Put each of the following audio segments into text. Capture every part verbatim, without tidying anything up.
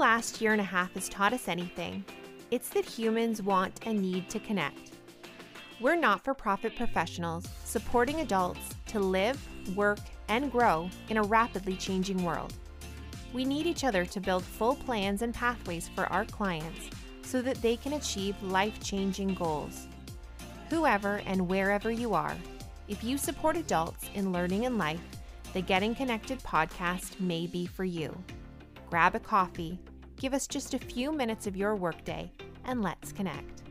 last year and a half has taught us anything, it's that humans want and need to connect. We're not-for-profit professionals supporting adults to live, work, and grow in a rapidly changing world. We need each other to build full plans and pathways for our clients so that they can achieve life-changing goals. Whoever and wherever you are, if you support adults in learning and life, the Getting Connected podcast may be for you. Grab a coffee, give us just a few minutes of your workday, and let's connect.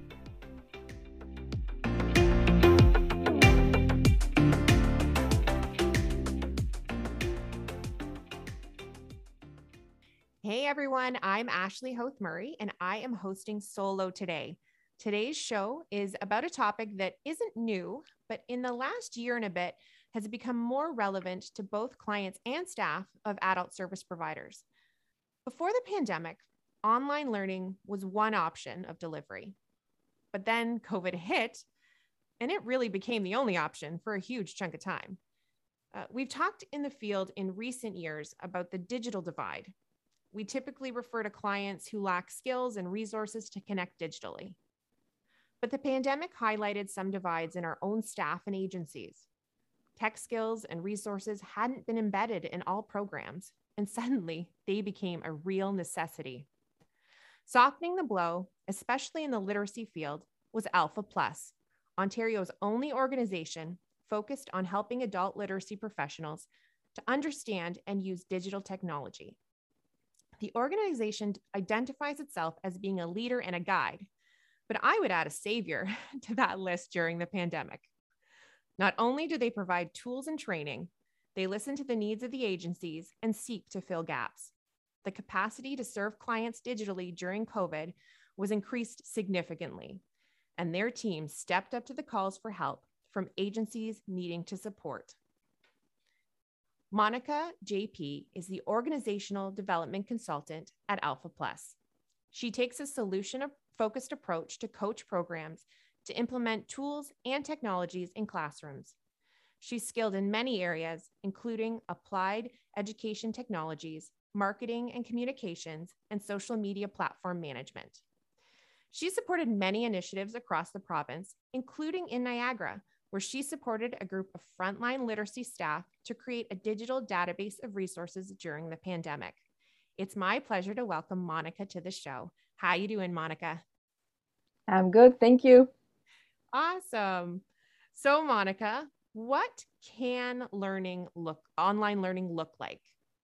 Hey everyone, I'm Ashley Hoth Murray, and I am hosting Solo today. Today's show is about a topic that isn't new, but in the last year and a bit has become more relevant to both clients and staff of adult service providers. Before the pandemic, online learning was one option of delivery. But then COVID hit, and it really became the only option for a huge chunk of time. Uh, we've talked in the field in recent years about the digital divide. We typically refer to clients who lack skills and resources to connect digitally. But the pandemic highlighted some divides in our own staff and agencies. Tech skills and resources hadn't been embedded in all programs, and suddenly they became a real necessity. Softening the blow, especially in the literacy field, was Alpha Plus, Ontario's only organization focused on helping adult literacy professionals to understand and use digital technology. The organization identifies itself as being a leader and a guide, but I would add a savior to that list during the pandemic. Not only do they provide tools and training, they listen to the needs of the agencies and seek to fill gaps. The capacity to serve clients digitally during COVID was increased significantly, and their team stepped up to the calls for help from agencies needing to support. Monica J P is the organizational development consultant at Alpha Plus. She takes a solution-focused approach to coach programs to implement tools and technologies in classrooms. She's skilled in many areas, including applied education technologies, marketing and communications, and social media platform management. She supported many initiatives across the province, including in Niagara, where she supported a group of frontline literacy staff to create a digital database of resources during the pandemic. It's my pleasure to welcome Monica to the show. How you doing, Monica? I'm good, thank you. Awesome. So, Monica, what can learning look, online learning look like?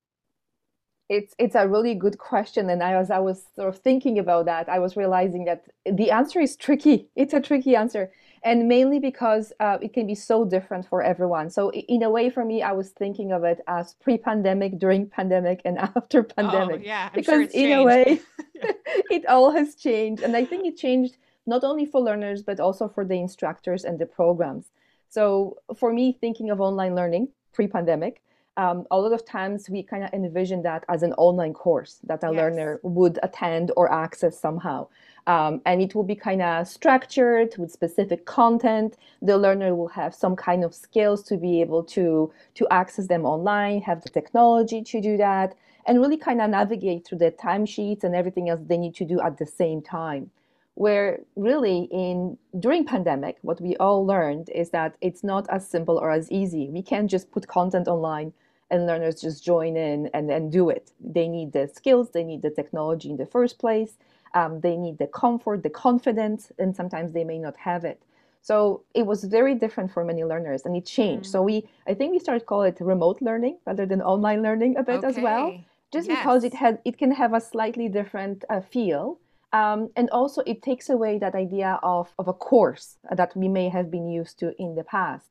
It's it's a really good question, and I was I was sort of thinking about that. I was realizing that the answer is tricky. It's a tricky answer, and mainly because uh, it can be so different for everyone. So i- in a way, for me, I was thinking of it as pre-pandemic, during pandemic, and after Oh, pandemic, yeah, I'm sure because it's in a changed. way, Yeah. it all has changed, and I think it changed not only for learners but also for the instructors and the programs. So for me, thinking of online learning pre-pandemic, um, a lot of times we kind of envision that as an online course that a Yes. learner would attend or access somehow. Um, and it will be kind of structured with specific content. The learner will have some kind of skills to be able to, to access them online, have the technology to do that, and really kind of navigate through the timesheets and everything else they need to do at the same time. Where really in during pandemic, what we all learned is that it's not as simple or as easy. We can't just put content online and learners just join in and, and do it. They need the skills, they need the technology in the first place, um, they need the comfort, the confidence, and sometimes they may not have it. So it was very different for many learners and it changed. Mm, So we, I think we started call it remote learning rather than online learning a bit as well, okay. just because it Yes. has, it can have a slightly different uh, feel. Um, and also it takes away that idea of, of a course that we may have been used to in the past.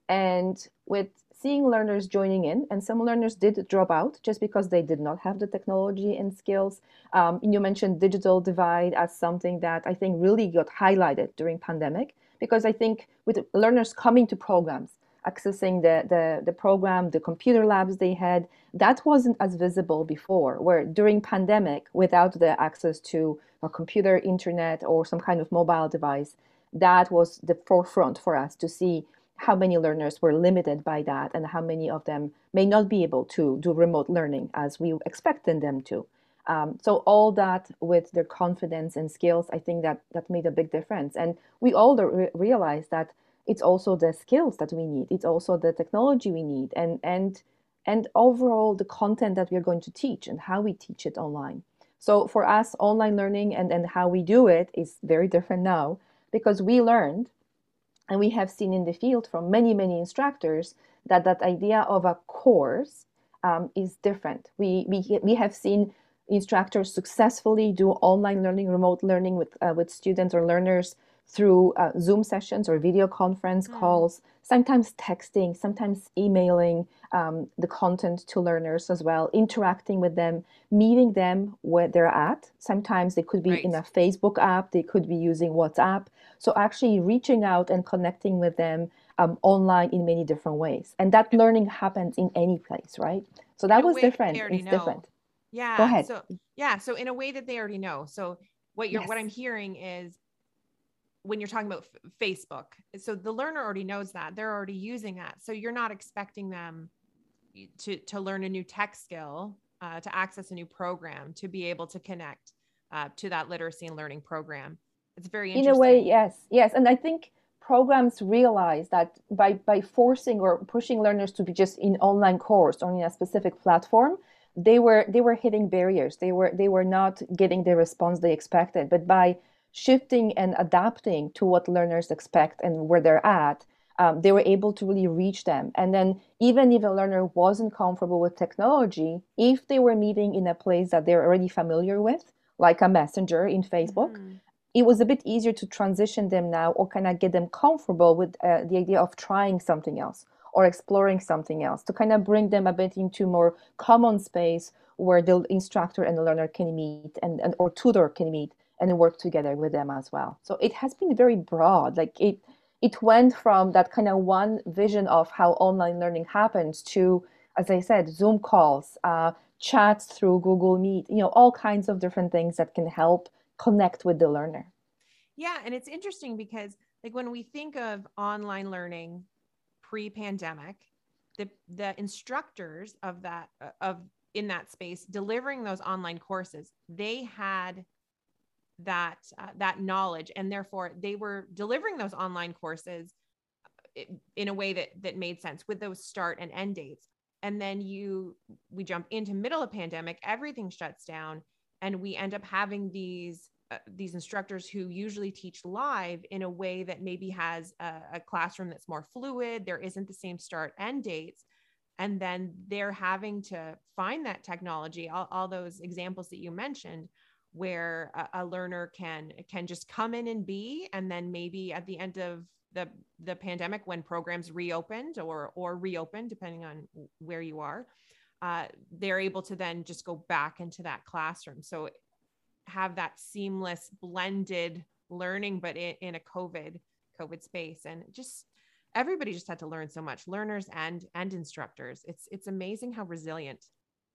And with seeing learners joining in, and some learners did drop out just because they did not have the technology and skills. Um, you mentioned digital divide as something that I think really got highlighted during pandemic, because I think with learners coming to programs, accessing the, the, the program, the computer labs they had, that wasn't as visible before, where during pandemic, without the access to a computer, internet, or some kind of mobile device, that was the forefront for us to see how many learners were limited by that and how many of them may not be able to do remote learning as we expected them to. Um, so all that with their confidence and skills, I think that that made a big difference. And we all re- realize that it's also the skills that we need. It's also the technology we need, and and and overall the content that we're going to teach and how we teach it online. So for us, online learning and and how we do it is very different now because we learned and we have seen in the field from many, many instructors that that idea of a course um, is different. We, we, we have seen instructors successfully do online learning, remote learning with, uh, with students or learners through uh, Zoom sessions or video conference Mm, calls, sometimes texting, sometimes emailing um, the content to learners as well, interacting with them, meeting them where they're at. Sometimes they could be in right. a Facebook app, they could be using WhatsApp. So actually reaching out and connecting with them um, online in many different ways. And that learning happens in any place, right? So In that a was way that they different. already It's know. different. Go Yeah. ahead. So yeah. So in a way that they already know. So what you're what Yes. I'm hearing is when you're talking about f- Facebook. So the learner already knows that. They're already using that. So you're not expecting them to to learn a new tech skill, uh, to access a new program, to be able to connect uh, to that literacy and learning program. It's very In a way, interesting. yes, yes. And I think programs realize that by by forcing or pushing learners to be just in online course or in a specific platform, they were they were hitting barriers. They were they were not getting the response they expected. But by shifting and adapting to what learners expect and where they're at, um, they were able to really reach them. And then even if a learner wasn't comfortable with technology, if they were meeting in a place that they're already familiar with, like a messenger in Facebook, Mm-hmm. it was a bit easier to transition them now or kind of get them comfortable with uh, the idea of trying something else or exploring something else to kind of bring them a bit into more common space where the instructor and the learner can meet and, and or tutor can meet and work together with them as well. So it has been very broad. Like it it went from that kind of one vision of how online learning happens to, as I said, Zoom calls, uh, chats through Google Meet, you know, all kinds of different things that can help connect with the learner. Yeah, and it's interesting because like when we think of online learning pre-pandemic, the the instructors of that uh, of in that space delivering those online courses, they had that uh, that knowledge, and therefore they were delivering those online courses in a way that that made sense with those start and end dates. And then you we jump into middle of pandemic, everything shuts down, and we end up having these uh, these instructors who usually teach live in a way that maybe has a, a classroom that's more fluid. There isn't the same start end dates, and then they're having to find that technology, all, all those examples that you mentioned, where a, a learner can can just come in and be, and then maybe at the end of the the pandemic, when programs reopened or or reopened depending on where you are, uh, they're able to then just go back into that classroom, so have that seamless blended learning, but in, in a covid covid space. And just everybody just had to learn so much, learners and and instructors. It's it's amazing how resilient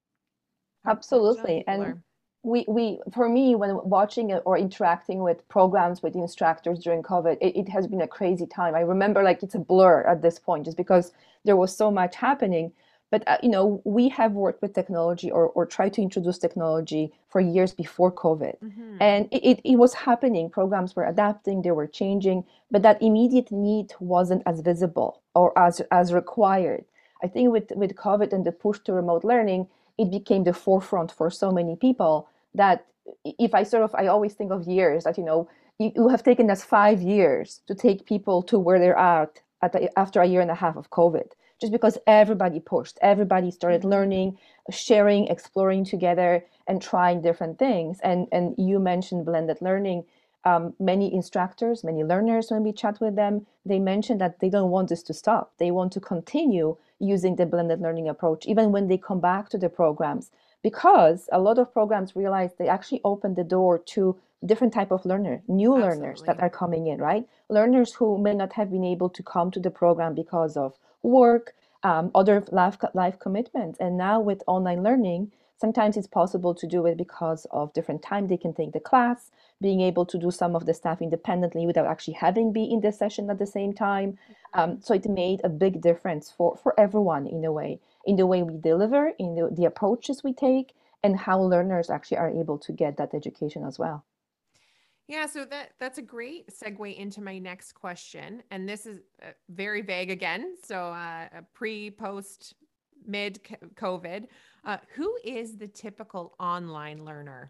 how, how resilient Absolutely. people And are. we, we, for me, when watching or interacting with programs with instructors during COVID, it, it has been a crazy time. I remember like it's a blur at this point just because there was so much happening. But, uh, you know, we have worked with technology or, or tried to introduce technology for years before COVID. Mm-hmm. And it, it, it was happening. Programs were adapting, they were changing, but that immediate need wasn't as visible or as, as required. I think with, with COVID and the push to remote learning, it became the forefront for so many people that if I sort of, I always think of years that, you know, you, you have taken us five years to take people to where they're at, at the, after a year and a half of COVID, just because everybody pushed, everybody started Mm-hmm. learning, sharing, exploring together and trying different things. And, and you mentioned blended learning. Um, many instructors, many learners, when we chat with them, they mention that they don't want this to stop. They want to continue using the blended learning approach, even when they come back to the programs, because a lot of programs realize they actually open the door to different type of learner, new learners that Absolutely. are coming in, right? Learners who may not have been able to come to the program because of work, um, other life, life commitments. And now with online learning, sometimes it's possible to do it because of different time they can take the class, being able to do some of the stuff independently without actually having be in the session at the same time. Um, Mhm. so it made a big difference for, for everyone in a way, in the way we deliver, in the, the approaches we take, and how learners actually are able to get that education as well. Yeah, so that that's a great segue into my next question, and this is uh, very vague again. So, uh, pre, post, mid COVID, uh, who is the typical online learner?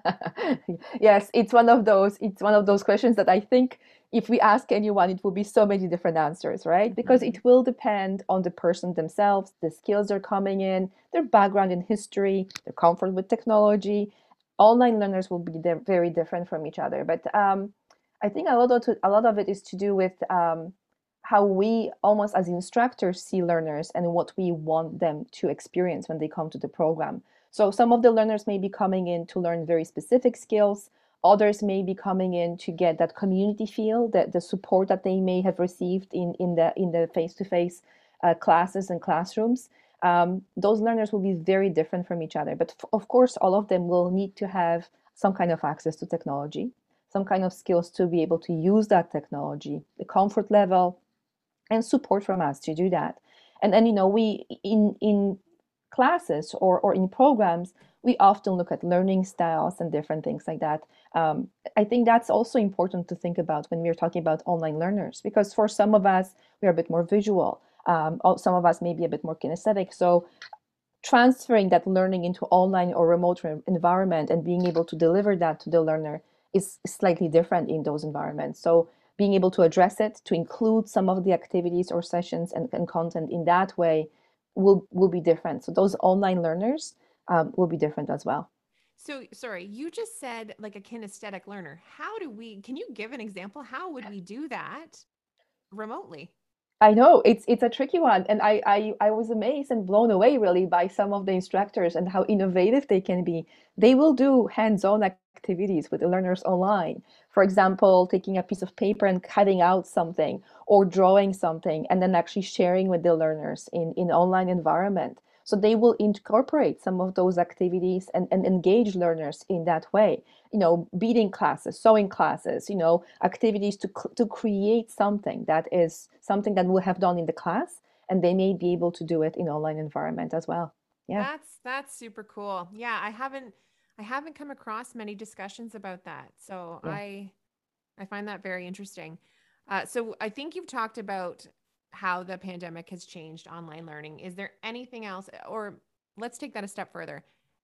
Yes, it's one of those, it's one of those questions that I think if we ask anyone, it will be so many different answers, right? Because Mhm. it will depend on the person themselves, the skills they're coming in, their background in history, their comfort with technology. Online learners will be di- very different from each other. But um, I think a lot of to, a lot of it is to do with um, how we almost as instructors see learners and what we want them to experience when they come to the program. So some of the learners may be coming in to learn very specific skills. Others may be coming in to get that community feel, that the support that they may have received in, in the in the face-to-face uh, classes and classrooms. Um, those learners will be very different from each other. But f- of course, all of them will need to have some kind of access to technology, some kind of skills to be able to use that technology, the comfort level, and support from us to do that. And then, you know, we in in classes or or in programs, we often look at learning styles and different things like that. Um, I think that's also important to think about when we're talking about online learners, because for some of us, we're a bit more visual. Um, some of us may be a bit more kinesthetic. So transferring that learning into online or remote environment and being able to deliver that to the learner is slightly different in those environments. So being able to address it, to include some of the activities or sessions and, and content in that way will will be different. So those online learners um, will be different as well. So, sorry, you just said like a kinesthetic learner. How do we, can you give an example? How would we do that remotely? I know it's it's a tricky one, and I, I I was amazed and blown away really by some of the instructors and how innovative they can be. They will do hands-on activities with the learners online. For example, taking a piece of paper and cutting out something or drawing something and then actually sharing with the learners in in online environment. So they will incorporate some of those activities and, and engage learners in that way. You know, beading classes, sewing classes, you know, activities to to create something that is something that we'll have done in the class, and they may be able to do it in online environment as well. Yeah, That's that's super cool. Yeah, I haven't I haven't come across many discussions about that. So yeah. I I find that very interesting. Uh, so I think you've talked about how the pandemic has changed online learning. Is there anything else, or let's take that a step further?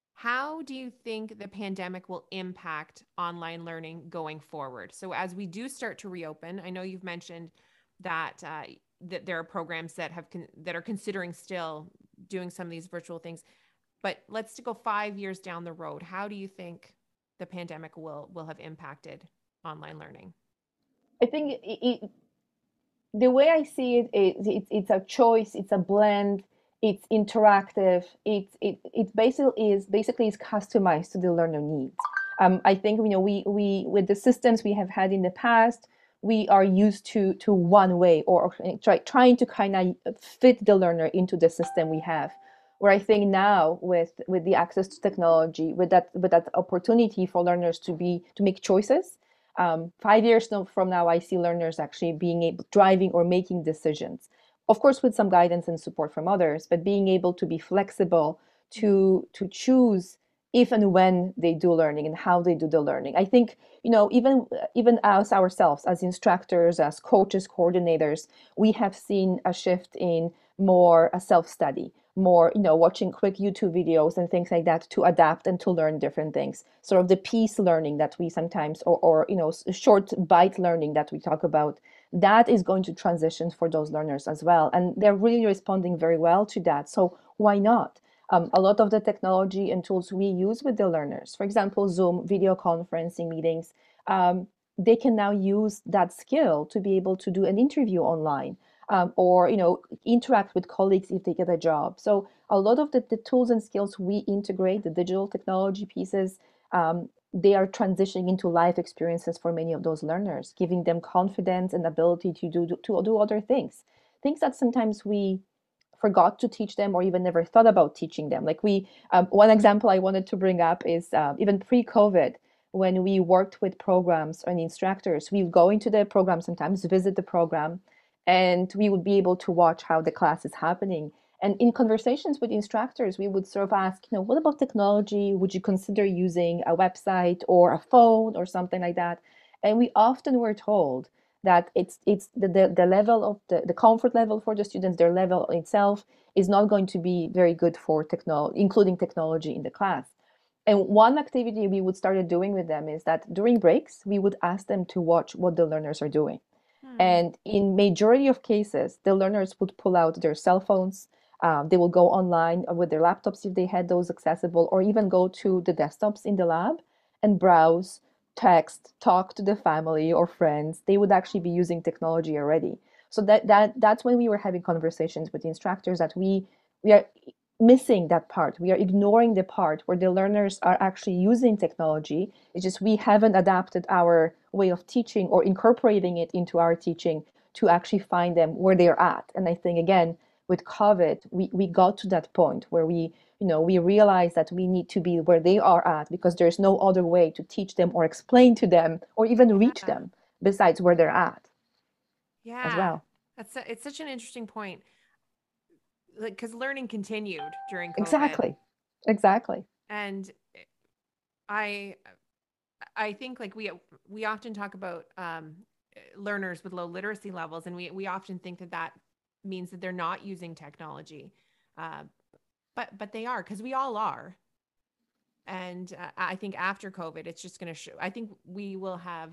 How do you think the pandemic will impact online learning going forward? So as we do start to reopen, I know you've mentioned that uh, that there are programs that have con- that are considering still doing some of these virtual things. But let's go five years down the road. How do you think the pandemic will will have impacted online learning? I think it, it, the way I see it is it's, it's a choice, it's a blend, it's interactive, it's it it basically is basically is customized to the learner needs. Um, I think you know we we with the systems we have had in the past, we are used to to one way or, or try, trying to kind of fit the learner into the system we have. Where I think now with with the access to technology, with that with that opportunity for learners to be to make choices, um, five years from now, I see learners actually being able, driving or making decisions. Of course, with some guidance and support from others, but being able to be flexible Mm-hmm. to to choose if and when they do learning and how they do the learning. I think you know even even as ourselves as instructors, as coaches, coordinators, we have seen a shift in more a self-study, more you know watching quick YouTube videos and things like that to adapt and to learn different things, sort of the piece learning that we sometimes or, or you know short bite learning that we talk about, that is going to transition for those learners as well, and they're really responding very well to that. So why not? Um, a lot of the technology and tools we use with the learners, for example Zoom video conferencing meetings, um, they can now use that skill to be able to do an interview online, um, or you know interact with colleagues if they get a job. So a lot of the, the tools and skills we integrate, the digital technology pieces, um, they are transitioning into life experiences for many of those learners, giving them confidence and ability to do to do other things, things that sometimes we forgot to teach them or even never thought about teaching them. Like we, um, one example I wanted to bring up is uh, even pre-COVID, when we worked with programs and instructors, we would go into the program sometimes, visit the program, and we would be able to watch how the class is happening. And in conversations with instructors, we would sort of ask, you know, what about technology? Would you consider using a website or a phone or something like that? And we often were told that it's it's the, the, the level of the, the comfort level for the students, their level itself is not going to be very good for technology, including technology in the class. And one activity we would started doing with them is that during breaks, we would ask them to watch what the learners are doing. Hmm. And in majority of cases, the learners would pull out their cell phones. Um, they will go online with their laptops if they had those accessible, or even go to the desktops in the lab and browse, text, talk to the family or friends. They would actually be using technology already. So that that that's when we were having conversations with the instructors that we we are missing that part. We are ignoring the part where the learners are actually using technology. It's just we haven't adapted our way of teaching or incorporating it into our teaching to actually find them where they're at. And I think again, with COVID, we, we got to that point where we, you know, we realize that we need to be where they are at because there's no other way to teach them or explain to them or even reach Yeah. them besides where they're at as Yeah. well. That's a, it's such an interesting point. Like, because learning continued during COVID, Exactly. Exactly. and I I think like we we often talk about um, learners with low literacy levels, and we we often think that that means that they're not using technology, uh, but but they are because we all are. And uh, I think after COVID, it's just going to show. I think we will have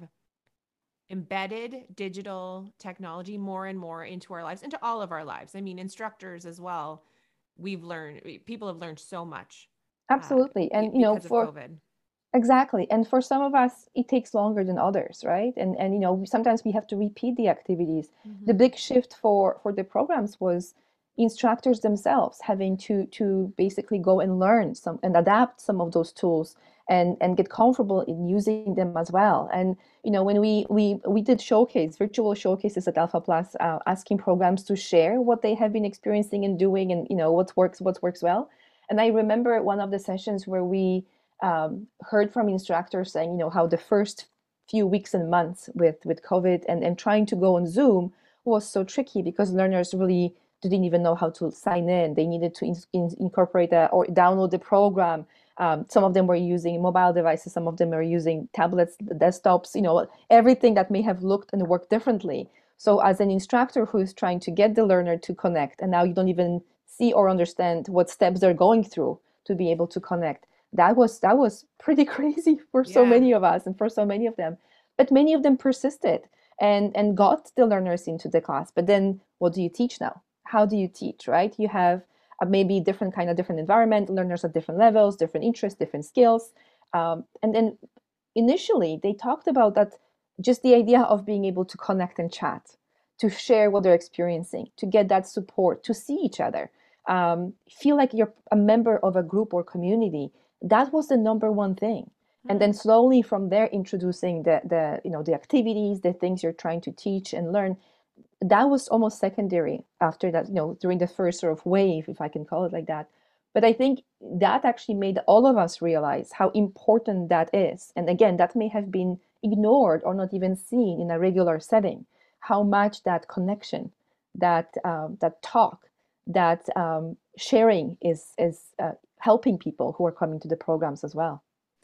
embedded digital technology more and more into our lives, into all of our lives. I mean, instructors as well. We've learned, people have learned so much uh, Absolutely. And you know, because of for COVID. exactly. And for some of us, it takes longer than others, right? And and you know, sometimes we have to repeat the activities. The Mm-hmm. big shift for for the programs was instructors themselves having to to basically go and learn some and adapt some of those tools and and get comfortable in using them as well. And you know, when we we we did showcase virtual showcases at Alpha Plus, uh, asking programs to share what they have been experiencing and doing, and you know what works, what works well. And I remember one of the sessions where we um, heard from instructors saying, you know, how the first few weeks and months with with COVID and, and trying to go on Zoom was so tricky because learners really didn't even know how to sign in. They needed to in, in, incorporate a, or download the program. Um, some of them were using mobile devices. Some of them are using tablets, desktops. You know, everything that may have looked and worked differently. So, as an instructor who is trying to get the learner to connect, and now you don't even see or understand what steps they're going through to be able to connect, that was that was pretty crazy for so Yeah. many of us and for so many of them, but many of them persisted and and got the learners into the class. But then what do you teach now? How do you teach, right? You have a maybe different kind of different environment, learners at different levels, different interests, different skills. Um, and then initially they talked about that, just the idea of being able to connect and chat, to share what they're experiencing, to get that support, to see each other, um, feel like you're a member of a group or community. That was the number one thing. And Hmm. then slowly from there, introducing the the you know the activities, the things you're trying to teach and learn. That was almost secondary after that, you know during the first sort of wave, if I can call it like that. But I think that actually made all of us realize how important that is. And again, that may have been ignored or not even seen in a regular setting, how much that connection, that um, that talk, that um, sharing is is uh, helping people who are coming to the programs as well.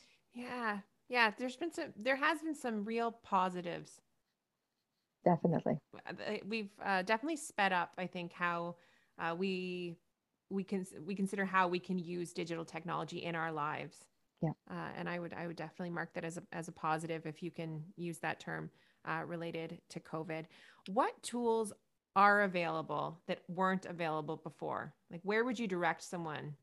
Yeah. Yeah. There's been some, there has been some real positives. Definitely. Uh, We've uh, definitely sped up, I think, how uh, we we can we consider how we can use digital technology in our lives. Yeah. Uh, and I would I would definitely mark that as a as a positive if you can use that term uh, related to COVID. What tools are available that weren't available before? Like where would you direct someone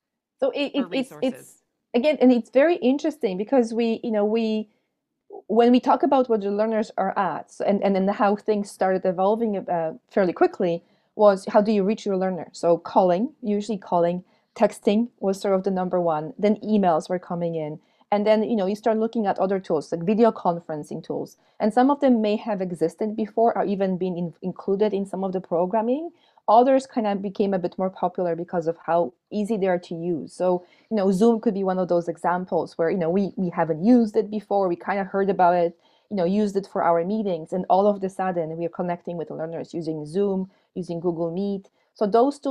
So it, for it, it's resources? it's again, and it's very interesting because we you know we when we talk about what the learners are at, so, and and then how things started evolving uh, fairly quickly, was how do you reach your learner? So calling, usually calling, texting was sort of the number one. Then emails were coming in, and then you know you start looking at other tools like video conferencing tools, and some of them may have existed before or even been in, included in some of the programming. Others kind of became a bit more popular because of how easy they are to use. So you know Zoom could be one of those examples where you know we we haven't used it before, we kind of heard about it, you know used it for our meetings, and all of the sudden we are connecting with the learners using Zoom, using Google Meet. So those tools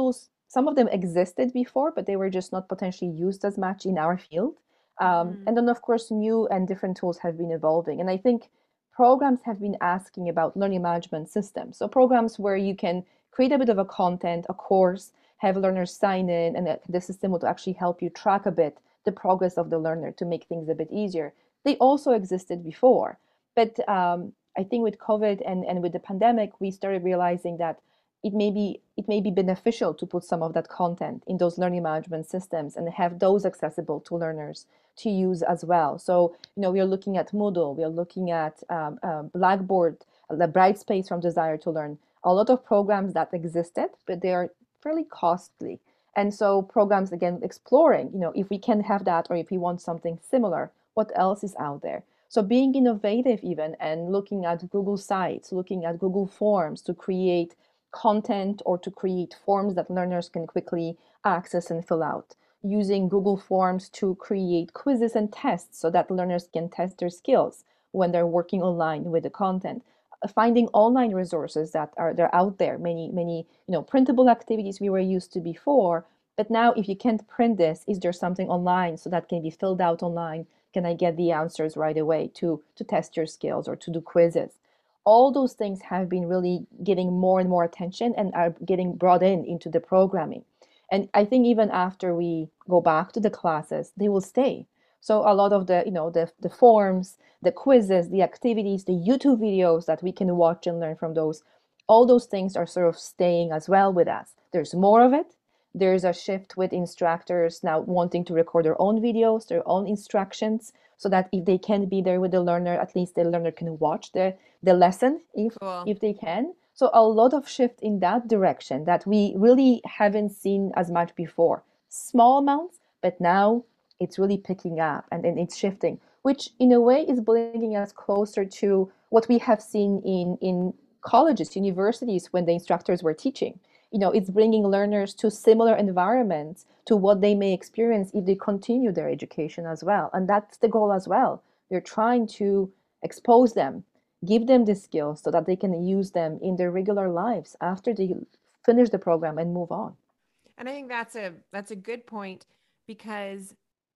some of them existed before, but they were just not potentially used as much in our field. Um, Mm-hmm. and then, of course, new and different tools have been evolving. And I think programs have been asking about learning management systems. So programs where you can create a bit of a content, a course, have learners sign in, and the system would actually help you track a bit the progress of the learner to make things a bit easier. They also existed before. But um, I think with COVID and, and with the pandemic, we started realizing that it may be it may be beneficial to put some of that content in those learning management systems and have those accessible to learners to use as well. So, you know, we are looking at Moodle, we are looking at um, uh, Blackboard, the Brightspace from Desire to Learn, a lot of programs that existed, but they are fairly costly. And so programs, again, exploring, you know, if we can have that or if we want something similar, what else is out there? So being innovative even and looking at Google Sites, looking at Google Forms to create content or to create forms that learners can quickly access and fill out. Using Google Forms to create quizzes and tests so that learners can test their skills when they're working online with the content. Finding online resources that are they're out there, many, many, you know, printable activities we were used to before. But now if you can't print this, is there something online so that can be filled out online? Can I get the answers right away to, to test your skills or to do quizzes? All those things have been really getting more and more attention and are getting brought in into the programming. And I think even after we go back to the classes, they will stay. So a lot of the, you know, the, the forms, the quizzes, the activities, the YouTube videos that we can watch and learn from those, all those things are sort of staying as well with us. There's more of it. There's a shift with instructors now wanting to record their own videos, their own instructions, so that if they can't be there with the learner, at least the learner can watch the, the lesson if Cool. if they can. So a lot of shift in that direction that we really haven't seen as much before. Small amounts, but now it's really picking up and, and it's shifting, which in a way is bringing us closer to what we have seen in, in colleges, universities when the instructors were teaching. You know, it's bringing learners to similar environments to what they may experience if they continue their education as well. And that's the goal as well. We're trying to expose them, give them the skills so that they can use them in their regular lives after they finish the program and move on. And I think that's a that's a good point because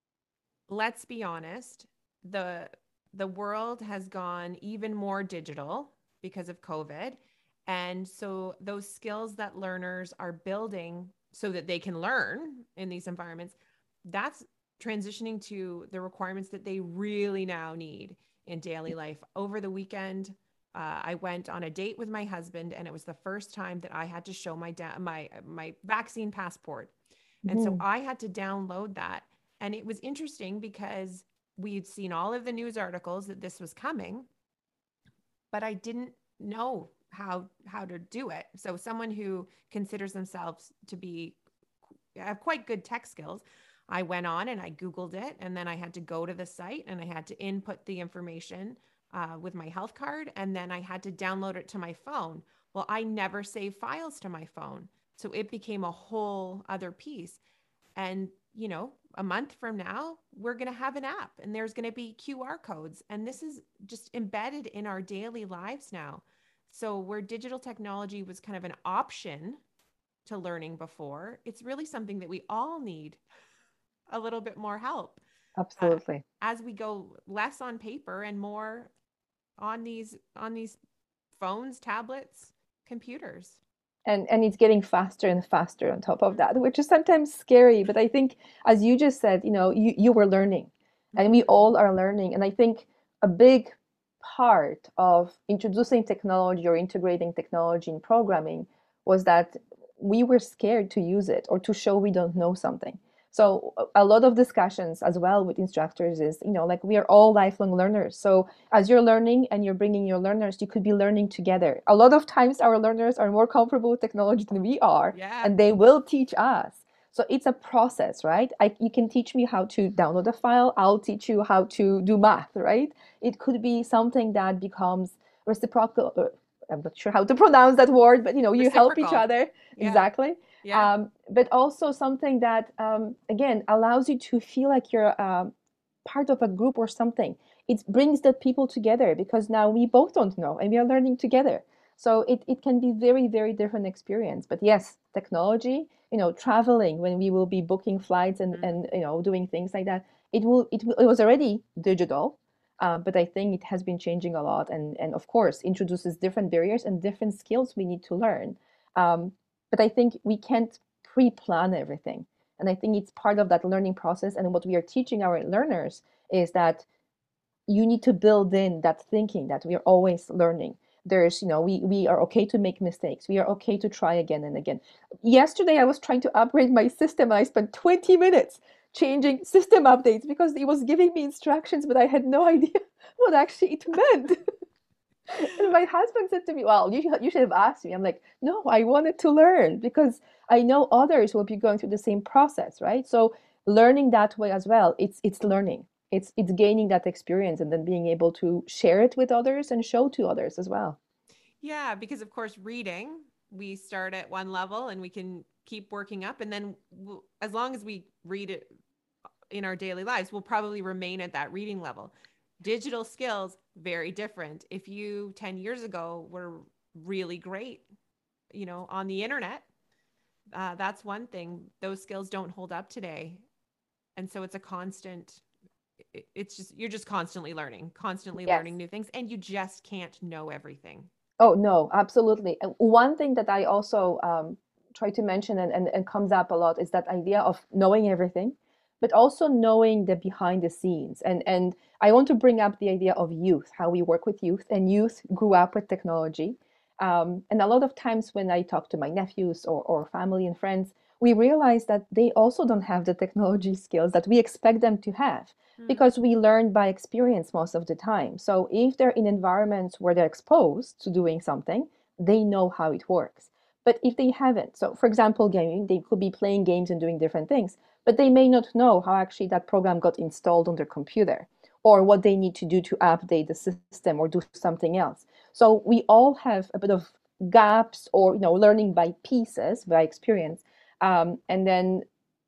let's be honest, the the world has gone even more digital because of COVID. And so those skills that learners are building so that they can learn in these environments, that's transitioning to the requirements that they really now need in daily life. Over the weekend, uh, I went on a date with my husband, and it was the first time that I had to show my da- my my vaccine passport, and so Mm-hmm. I had to download that. And it was interesting because we'd seen all of the news articles that this was coming, but I didn't know how how to do it. So someone who considers themselves to be have quite good tech skills, I went on and I Googled it, and then I had to go to the site and I had to input the information uh, with my health card, and then I had to download it to my phone. Well, I never save files to my phone. So it became a whole other piece. And, you know, a month from now, we're going to have an app and there's going to be Q R codes. And this is just embedded in our daily lives now. So, where digital technology was kind of an option to learning before, it's really something that we all need a little bit more help uh, Absolutely. as we go less on paper and more on these on these phones, tablets, computers. and and it's getting faster and faster on top of that, Mm-hmm. which is sometimes scary. But I think, as you just said, you know, you, you were learning and we Mm-hmm. all are learning. And I think a big part of introducing technology or integrating technology in programming was that we were scared to use it or to show we don't know something. So a lot of discussions as well with instructors is, you know, like we are all lifelong learners. So as you're learning and you're bringing your learners, you could be learning together. A lot of times our learners are more comfortable with technology than we are, Yeah. and they will teach us. So it's a process, right? I, you can teach me how to download a file. I'll teach you how to do math, right? It could be something that becomes reciprocal. uh, I'm not sure how to pronounce that word, but you know, you help each Reciprocal. other. Yeah. Exactly. Yeah. Um, but also something that, um, again, allows you to feel like you're um, part of a group or something. It brings the people together because now we both don't know and we are learning together. So it, it can be very, very different experience. But yes, technology, you know, traveling, when we will be booking flights and, Mm. and you know, doing things like that, it will, it, will- it was already digital, uh, but I think it has been changing a lot, and, and of course, introduces different barriers and different skills we need to learn. Um, but I think we can't pre-plan everything. And I think it's part of that learning process. And what we are teaching our learners is that you need to build in that thinking that we are always learning. There's, you know, we we are okay to make mistakes. We are okay to try again and again. Yesterday I was trying to upgrade my system and I spent twenty minutes changing system updates because it was giving me instructions, but I had no idea what actually it meant. And my husband said to me, "Well, you should, you should have asked me." I'm like, "No, I wanted to learn because I know others will be going through the same process, right?" So learning that way as well, it's it's learning. It's it's gaining that experience and then being able to share it with others and show to others as well. Yeah, because of course, reading, we start at one level and we can keep working up. And then we'll, as long as we read it in our daily lives, we'll probably remain at that reading level. Digital skills, very different. If you ten years ago were really great, you know, on the internet, uh, that's one thing. Those skills don't hold up today. And so it's a constant, it's just, you're just constantly learning, constantly Yes. learning new things, and you just can't know everything. Oh, no, absolutely. And one thing that I also um, try to mention and, and, and comes up a lot is that idea of knowing everything, but also knowing the behind the scenes. And, and I want to bring up the idea of youth, how we work with youth, and youth grew up with technology. Um, and a lot of times when I talk to my nephews or, or family and friends, we realize that they also don't have the technology skills that we expect them to have Mm. because we learn by experience most of the time. So if they're in environments where they're exposed to doing something, they know how it works. But if they haven't, so for example, gaming, they could be playing games and doing different things, but they may not know how actually that program got installed on their computer or what they need to do to update the system or do something else. So we all have a bit of gaps or, you know, learning by pieces, by experience. Um, and then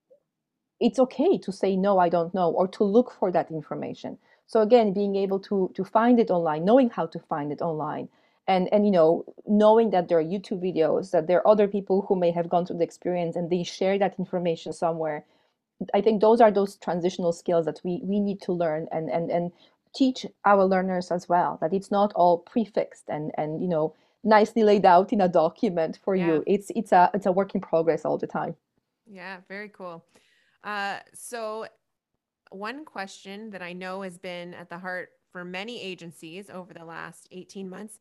it's okay to say no, I don't know, or to look for that information. So again, being able to to find it online, knowing how to find it online, and and you know, knowing that there are YouTube videos, that there are other people who may have gone through the experience and they share that information somewhere. I think those are those transitional skills that we we need to learn and and and teach our learners as well. That it's not all prefixed and and you know, nicely laid out in a document for Yeah. you. It's it's a it's a work in progress all the time. Yeah. Very cool. Uh, so one question that I know has been at the heart for many agencies over the last eighteen months.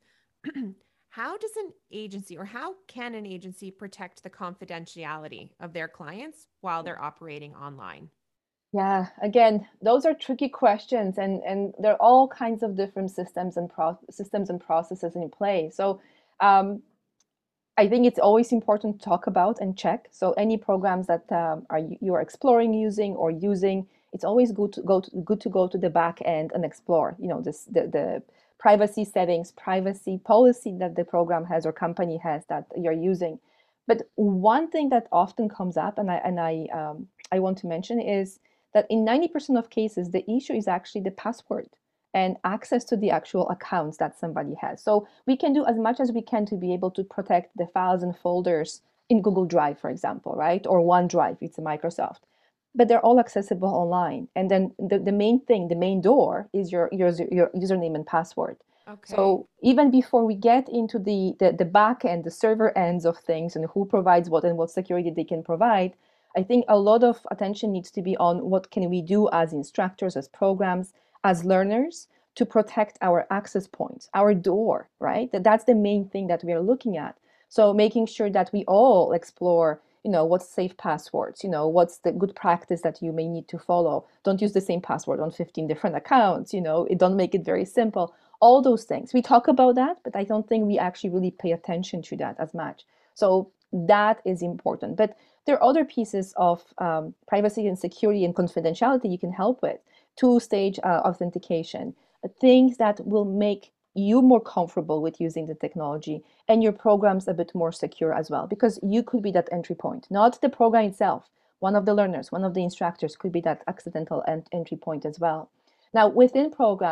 How does an agency or how can an agency protect the confidentiality of their clients while they're operating online? Yeah, again, those are tricky questions, and and there are all kinds of different systems and pro systems and processes in play. So, um, I think it's always important to talk about and check. So, any programs that um, are you you are exploring using or using, it's always good to go to good to go to the back end and explore. You know, this the the privacy settings, privacy policy that the program has or company has that you're using. But one thing that often comes up, and I and I um, I want to mention is that in ninety percent of cases, the issue is actually the password and access to the actual accounts that somebody has. So we can do as much as we can to be able to protect the files and folders in Google Drive, for example, right? Or OneDrive, it's a Microsoft. But they're all accessible online. And then the, the main thing, the main door is your, your, your username and password. Okay. So even before we get into the, the, the back end, the server ends of things and who provides what and what security they can provide, I think a lot of attention needs to be on what can we do as instructors, as programs, as learners to protect our access points, our door, right? That that's the main thing that we are looking at. So making sure that we all explore, you know, what's safe passwords, you know, what's the good practice that you may need to follow. Don't use the same password on fifteen different accounts, you know, it don't make it very simple. All those things. We talk about that, but I don't think we actually really pay attention to that as much. So that is important. But there are other pieces of um, privacy and security and confidentiality you can help with. Two-stage uh, authentication, uh, things that will make you more comfortable with using the technology and your programs a bit more secure as well, because you could be that entry point, not the program itself. One of the learners, one of the instructors could be that accidental ent entry point as well. Now, within programs,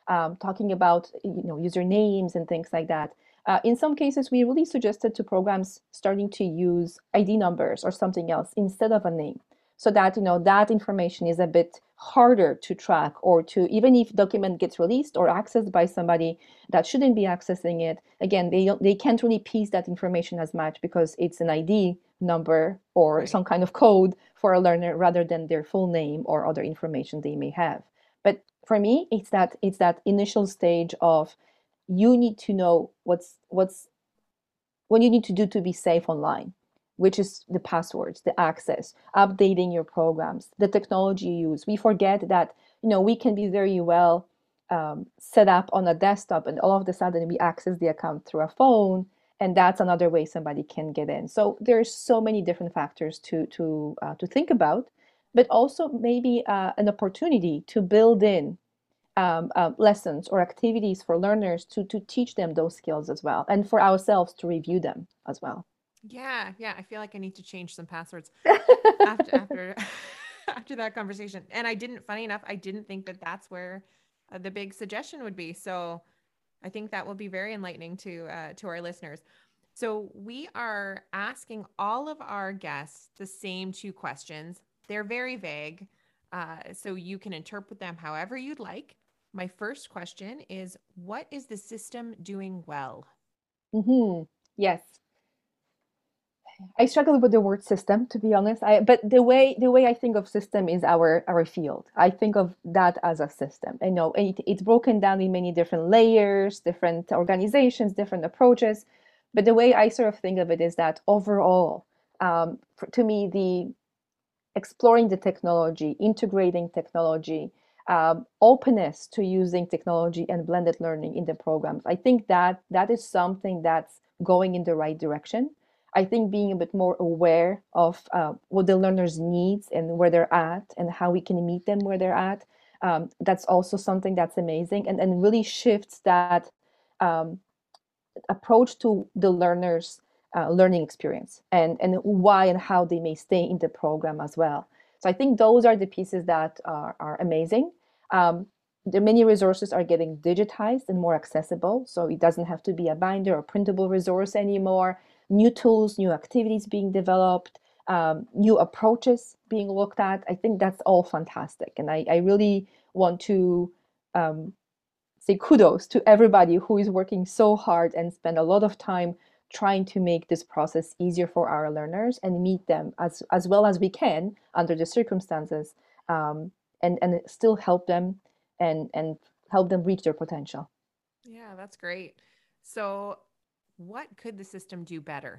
um, talking about you know usernames and things like that. Uh, in some cases, we really suggested to programs starting to use I D numbers or something else instead of a name, so that you know that information is a bit harder to track, or to, even if document gets released or accessed by somebody that shouldn't be accessing it, again, they don't, they can't really piece that information as much because it's an I D number or Right. some kind of code for a learner rather than their full name or other information they may have. But for me, it's that it's that initial stage of, you need to know what's what's what you need to do to be safe online, which is the passwords, the access, updating your programs, the technology you use. We forget that you know we can be very well um, set up on a desktop, and all of a sudden we access the account through a phone, and that's another way somebody can get in. So there's so many different factors to to uh, to think about, but also maybe uh, an opportunity to build in um, uh, lessons or activities for learners to to teach them those skills as well, and for ourselves to review them as well. Yeah, yeah. I feel like I need to change some passwords after after after that conversation. And I didn't, funny enough, I didn't think that that's where uh, the big suggestion would be. So I think that will be very enlightening to uh, to our listeners. So we are asking all of our guests the same two questions. They're very vague, uh, so you can interpret them however you'd like. My first question is, what is the system doing well? Hmm. Yes, I struggle with the word system, to be honest. I, but the way the way I think of system is our our field. I think of that as a system. I know it, it's broken down in many different layers, different organizations, different approaches. But the way I sort of think of it is that overall, um, for, to me, the exploring the technology, integrating technology, um, openness to using technology and blended learning in the programs. I think that that is something that's going in the right direction. I think being a bit more aware of uh, what the learners needs and where they're at and how we can meet them where they're at. Um, that's also something that's amazing, and, and really shifts that um, approach to the learner's uh, learning experience, and, and why and how they may stay in the program as well. So I think those are the pieces that are, are amazing. Um, the many resources are getting digitized and more accessible, so it doesn't have to be a binder or printable resource anymore. New tools, new activities being developed, um, new approaches being looked at. I think that's all fantastic, and I, I really want to um, say kudos to everybody who is working so hard and spend a lot of time trying to make this process easier for our learners and meet them as, as well as we can under the circumstances, um, and, and still help them and, and help them reach their potential. Yeah, that's great. So, what could the system do better?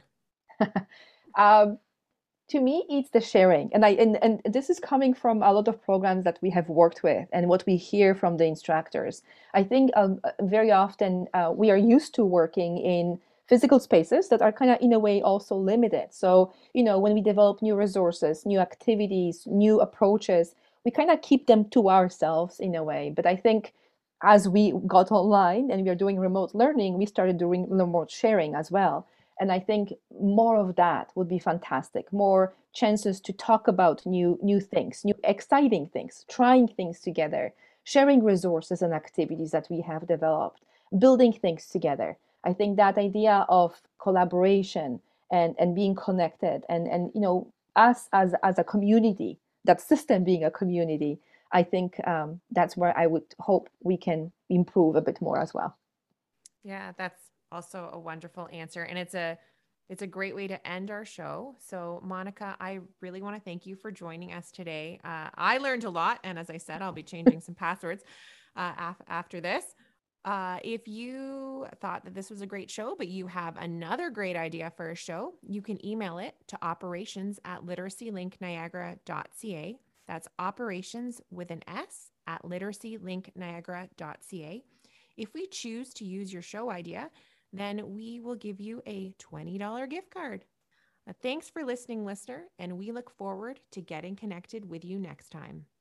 um, to me, it's the sharing, and I and, and this is coming from a lot of programs that we have worked with and what we hear from the instructors. I think um, very often uh, we are used to working in physical spaces that are kind of in a way also limited. So you know when we develop new resources, new activities, new approaches, we kind of keep them to ourselves in a way. But I think as we got online and we are doing remote learning, we started doing remote sharing as well. And I think more of that would be fantastic. More chances to talk about new new things, new exciting things, trying things together, sharing resources and activities that we have developed, building things together. I think that idea of collaboration and and being connected, and and you know us as as a community, that system being a community, I think um, that's where I would hope we can improve a bit more as well. Yeah, that's also a wonderful answer, and it's a it's a great way to end our show. So, Monica, I really want to thank you for joining us today. Uh, I learned a lot, and as I said, I'll be changing some passwords uh, af- after this. Uh, if you thought that this was a great show, but you have another great idea for a show, you can email it to operations at literacy link niagara dot c a. That's operations with an S at literacy link niagara dot c a. If we choose to use your show idea, then we will give you a twenty dollars gift card. Uh, thanks for listening, listener, and we look forward to getting connected with you next time.